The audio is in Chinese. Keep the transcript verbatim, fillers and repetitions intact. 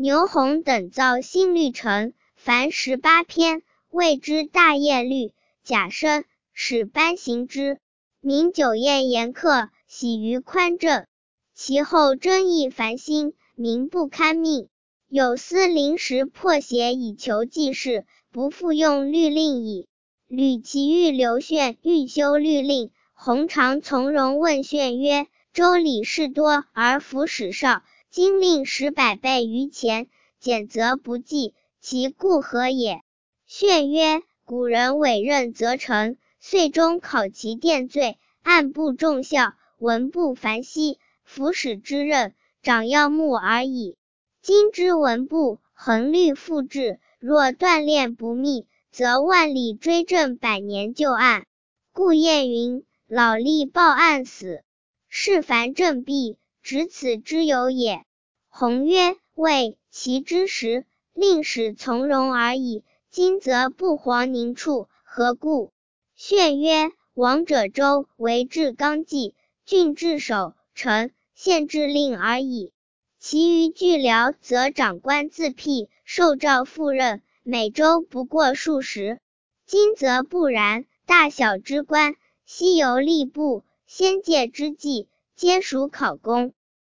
牛弘等造新律程，凡十八篇，谓之大业律。贾生使颁行之。民久厌严苛，喜于宽正。其后争议繁兴，民不堪命。有司临时破邪以求济事，不复用律令矣。吕其欲刘炫欲修律令，弘常从容问炫曰：周礼事多而服史少，今令使百倍于前，简则不记，其故何也？炫曰：古人委任则成，岁中考其殿罪，按部重效，文不繁稀，服史之任，长要目而已。今之文部，恒律复制，若锻炼不密，则万里追证百年旧案。故谚云：老吏报案死，事凡正弊，只此之有也。弘曰：谓其之时，令使从容而已，今则不遑宁处，何故？炫曰：王者周为治纲纪，郡治守，城县治令而已。其余巨僚则长官自辟，受诏赴任，每周不过数十。今则不然，大小之官，西游吏部，仙界之纪，皆属考功。